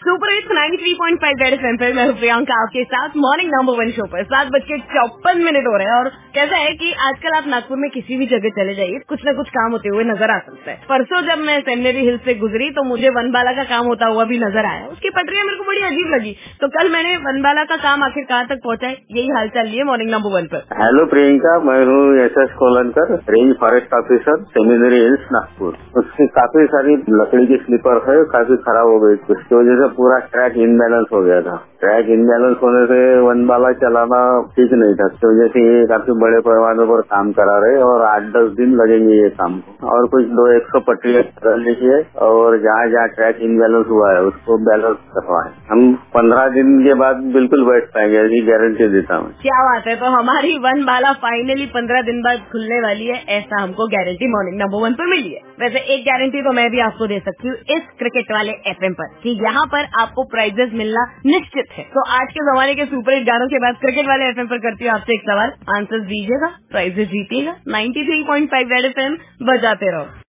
Super hits 93.5 red FM पे मैं हूं प्रियंका आपके साथ मॉर्निंग नंबर 1 शो पर 7:54 हो रहे हैं। और कैसा है कि आजकल आप नागपुर में किसी भी जगह चले जाइए, कुछ न कुछ काम होते हुए नजर आ सकता है। परसों जब मैं सेमिनरी हिल्स से गुजरी तो मुझे वनबाला का काम होता हुआ भी नजर आया। उसकी पटरियां मेरे को बड़ी अजीब लगी, तो कल मैंने वनबाला का काम आखिर कहाँ तक पहुँचा है यही हालचाल लिए मॉर्निंग नंबर 1 पर। हेलो प्रियंका, मैं हूँ SS Kolankar, range forest officer, seminary hills Nagpur. उसकी काफी सारी लकड़ी की स्लीपर है, काफी खराब हो गई। उसकी वजह से पूरा ट्रैक इनबैलेंस हो गया था। ट्रैक इनबैलेंस होने से वनबाला चलाना ठीक नहीं था। इसकी वजह से ये काफी बड़े पैमाने पर काम करा रहे और 8-10 दिन लगेंगे ये काम को। और कुछ 200 पटरियां करने की है और जहाँ जहाँ ट्रैक इनबैलेंस हुआ है उसको बैलेंस करवाए। हम 15 दिन के बाद बिल्कुल बैठ पाएंगे, ऐसी गारंटी देता हूँ। क्या बात है। तो हमारी वनबाला फाइनली 15 दिन बाद खुलने वाली है, ऐसा हमको गारंटी मॉर्निंग नंबर 1 पर मिली है। वैसे एक गारंटी तो मैं भी आपको दे सकती हूँ इस क्रिकेट वाले FM पर कि यहाँ पर आपको प्राइजेस मिलना निश्चित है। तो आज के जमाने के सुपर हिट गानों के बाद क्रिकेट वाले FM पर करती हूँ आपसे एक सवाल, आंसर दीजिएगा, प्राइजेस जीतिएगा। 93.5 रेड FM बजाते रहो।